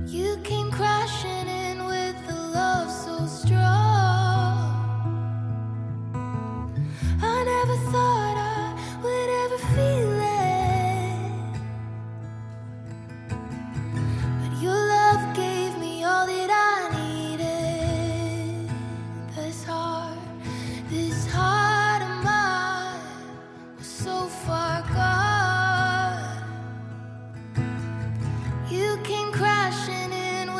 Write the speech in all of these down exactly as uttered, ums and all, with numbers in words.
You came crashing in with a love so strong. I never thought I would ever feel it, but your love gave me all that I needed. This heart, this heart of mine was so far gone. You came crashing in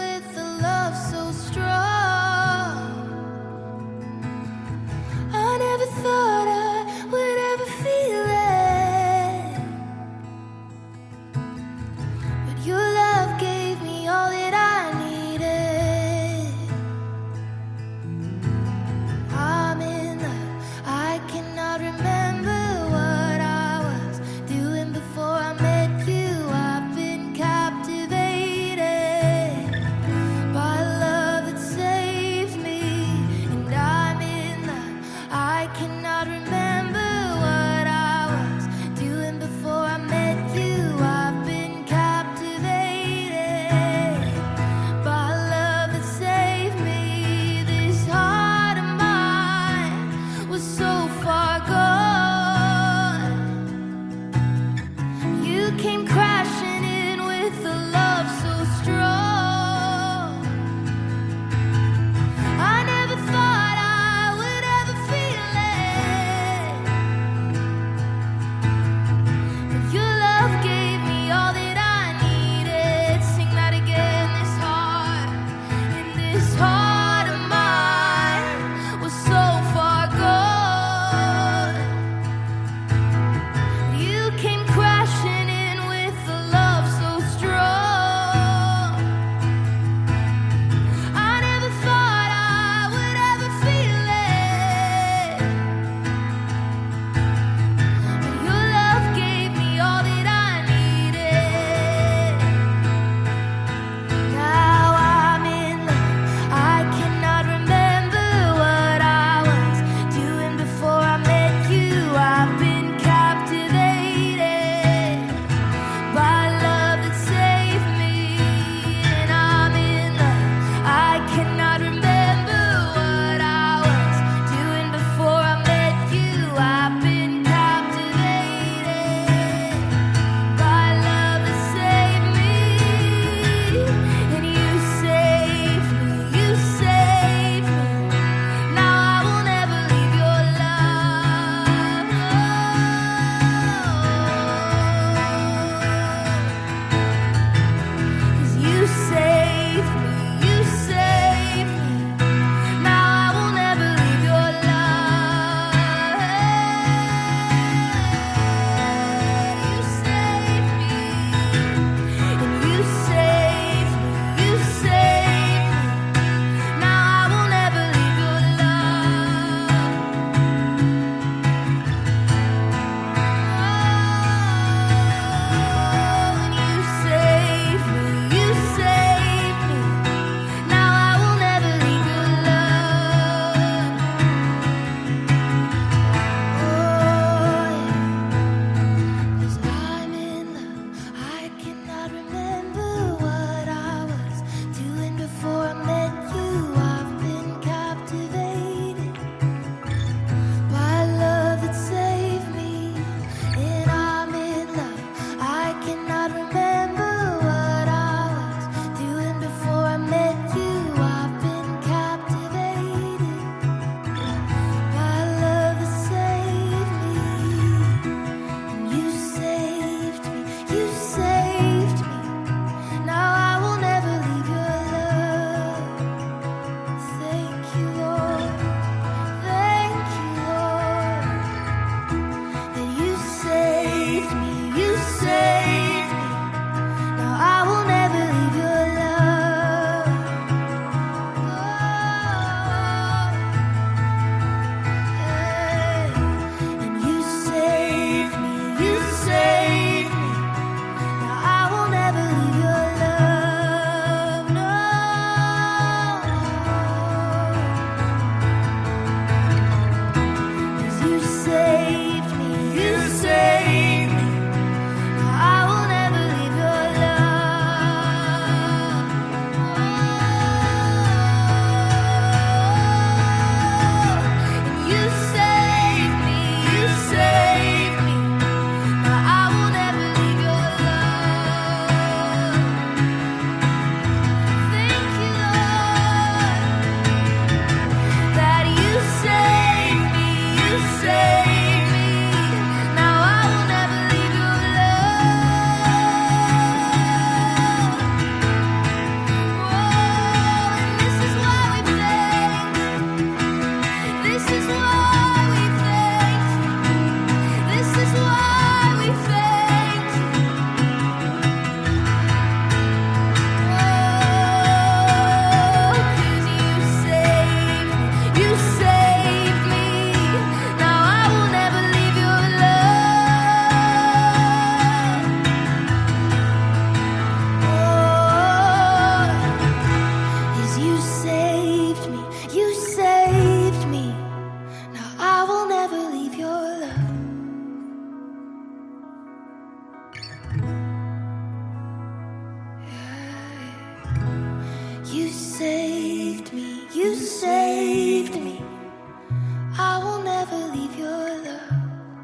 saved me, you saved me. I will never leave your love.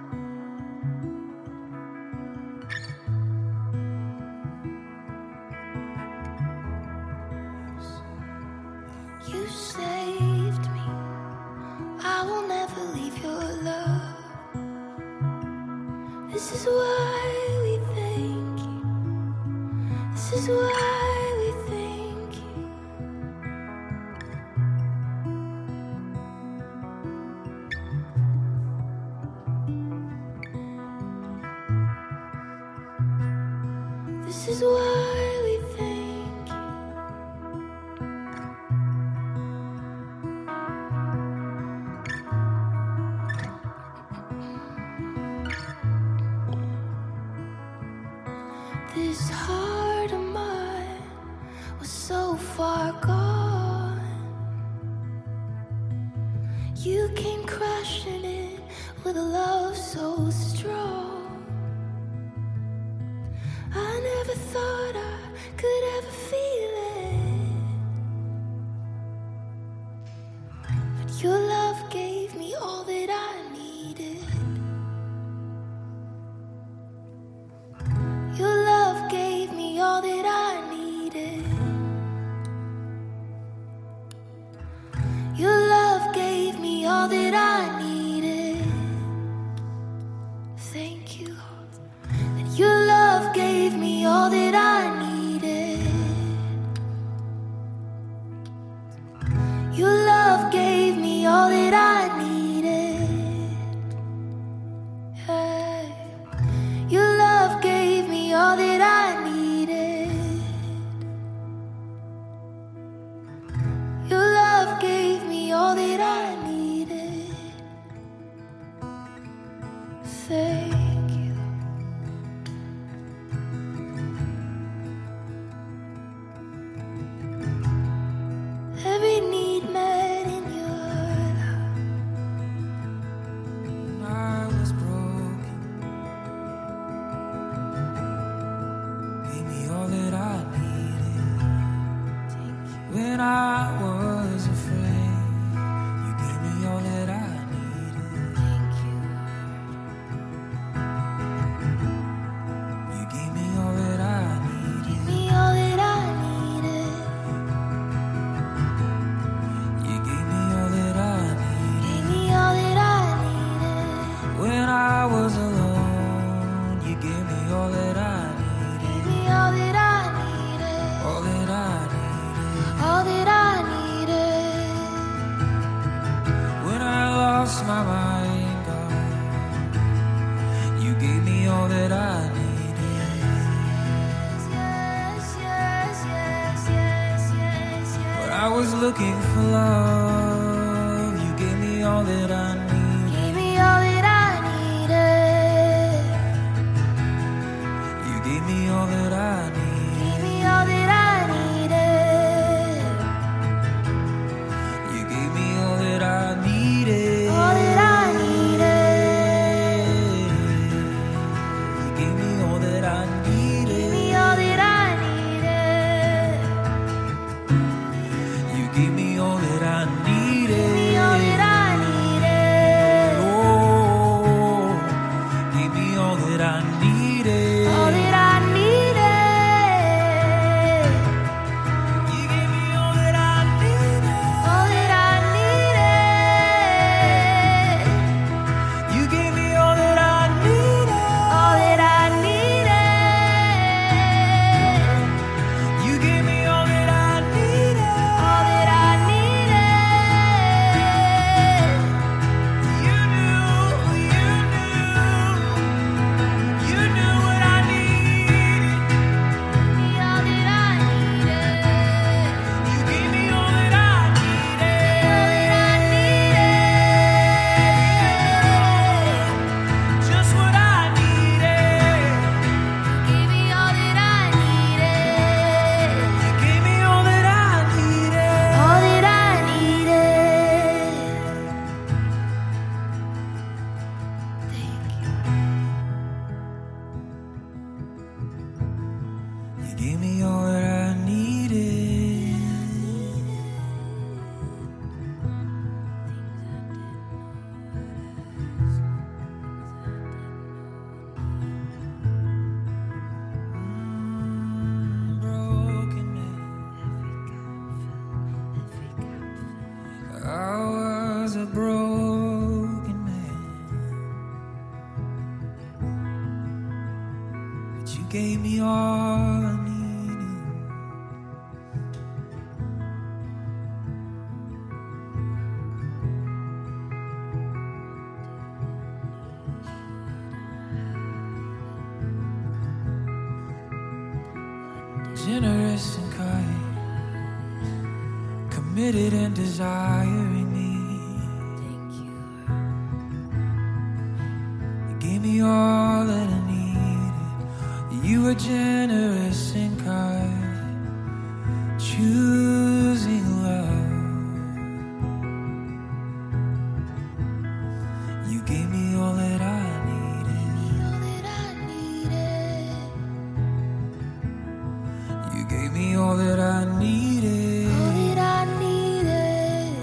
You saved me. I will never leave your love. This is why we thank you. This is why we thank you. This is why we thank you. This heart of mine was so far gone. You came crashing in with a love so strong. I never thought I could ever feel it, but your love gave me all that I needed. Your love gave me all that I needed. Your love gave me all that I needed. Thank you, Lord, that your love gave me all that I needed. Your love gave me all that I needed. Hey. Your love gave me all that I needed. Your love gave me all that I needed. Thank you. Every need met in your love. I was broken. Gave me all that I needed. When I was afraid, you gave me all that I needed. Thank you. You gave me all that I needed. Give me all that I needed. You gave me all that I needed. Give me all that I needed. When I was alone, you gave me all that I needed. Give me all that I needed. All that I needed. All that I needed. When I lost my mind, God, you gave me all that I needed. Yes, yes, yes, yes, yes, yes. When I was looking for love, you gave me all that I needed. Give me all that I needed. You gave me all that I needed. Give me all that I needed. You gave me all that I needed. All that I needed. You gave me all that I Give needed. me all that I needed. You gave me all that I needed. Give me all that I needed. Oh, give me all that I needed. All that I needed. gave me all I needed. Generous and kind, committed and desiring me. Thank you. You gave me all that I needed. You were generous and kind, choosing love. You gave me all that I needed. All that I needed. You gave me all that I needed. All that I needed.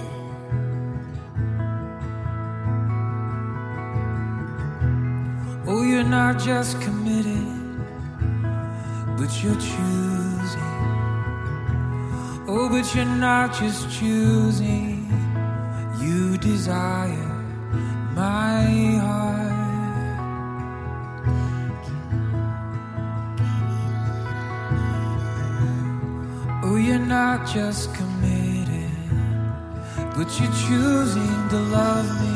Oh, you're not just committed, but you're choosing. Oh, but you're not just choosing. You desire my heart. Oh, you're not just committed, but you're choosing to love me.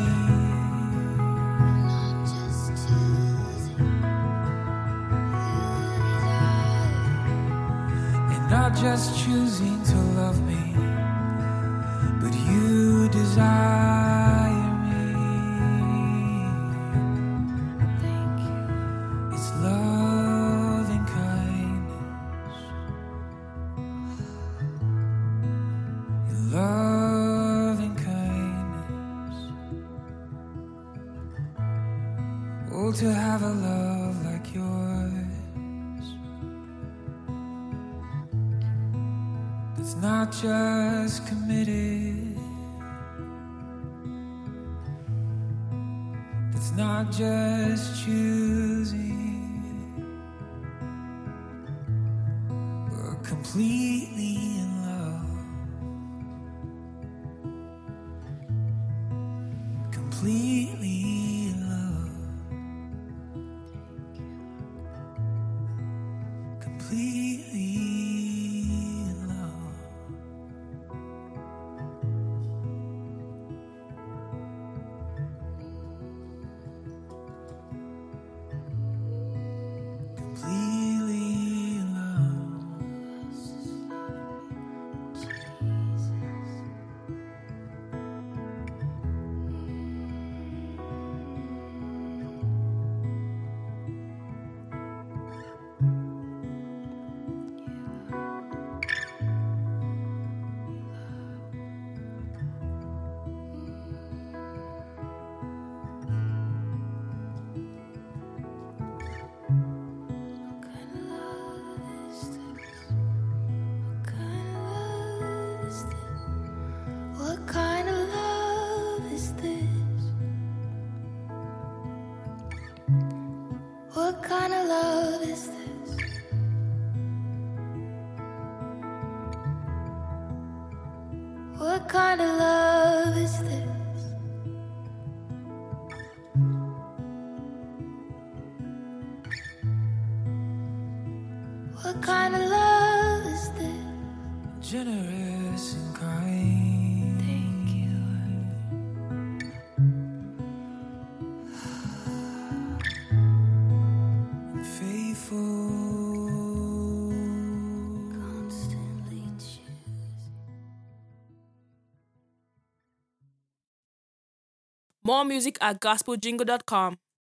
Not just choosing. You And not just choosing to love me, but you desire me. Thank you. It's love and kindness. Your love and kindness. Oh, to have a love like yours. It's not just committed. It's not just choosing, but completely in love. Completely in love. Completely in love. Completely in love. What kind of love is this? What kind of love is this? What kind of love is this? What kind of love is this? Generous and kind. Thank you. And faithful. Constantly choose. More music at gospel jingle dot com.